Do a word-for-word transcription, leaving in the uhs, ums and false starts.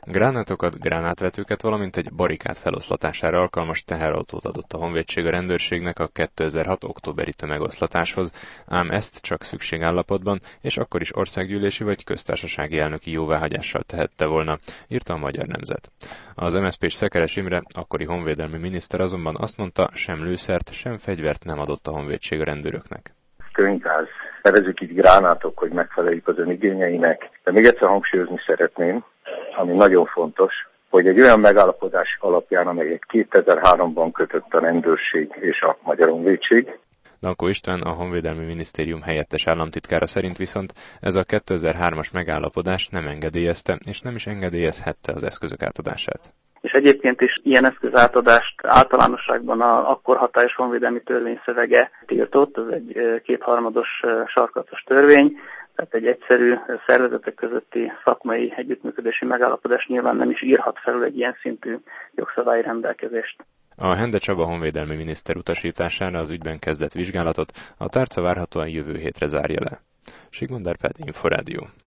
Gránátokat, gránátvetőket, valamint egy barikád feloszlatására alkalmas teherautót adott a honvédség a rendőrségnek a kétezer-hat októberi tömegoszlatáshoz, ám ezt csak szükségállapotban, és akkor is országgyűlési vagy köztársasági elnöki jóváhagyással tehette volna, írta a Magyar Nemzet. Az em es zé pés Szekeres Imre, akkori honvédelmi miniszter azonban azt mondta, sem lőszert, sem fegyvert nem adott a honvédség a rendőröknek. Könyvgáz, nevezzük így gránátok, hogy megfeleljük az ön igényeinek, de még egyszer hangsúlyozni szeretném, ami nagyon fontos, hogy egy olyan megállapodás alapján, amelyet kétezer-háromban kötött a rendőrség és a Magyar Honvédség. Dankó István, a Honvédelmi Minisztérium helyettes államtitkára szerint viszont ez a kétezer-hármas megállapodás nem engedélyezte és nem is engedélyezhette az eszközök átadását. És egyébként is ilyen eszközátadást általánosságban a akkor hatályos honvédelmi törvény szövege tiltott, ez egy kétharmados sarkalatos törvény, tehát egy egyszerű szervezetek közötti szakmai együttműködési megállapodás nyilván nem is írhat felül egy ilyen szintű jogszabályi rendelkezést. A Hende Csaba honvédelmi miniszter utasítására az ügyben kezdett vizsgálatot a tárca várhatóan jövő hétre zárja le. Sigmund Árpád, Inforádió.